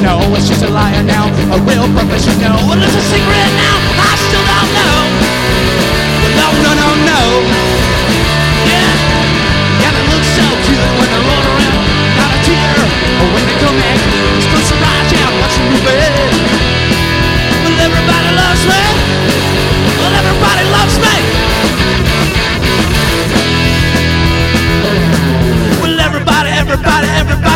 know it's just a liar now, a real professional. Well, it's a secret now, I still don't know. Well, no, no, no, no. Yeah, yeah, they look so cute when they roll around. Not a tear, or when they come back, just close your eyes out, watch the movie. Well, everybody loves me. Well, everybody loves me. Well, everybody, everybody, everybody.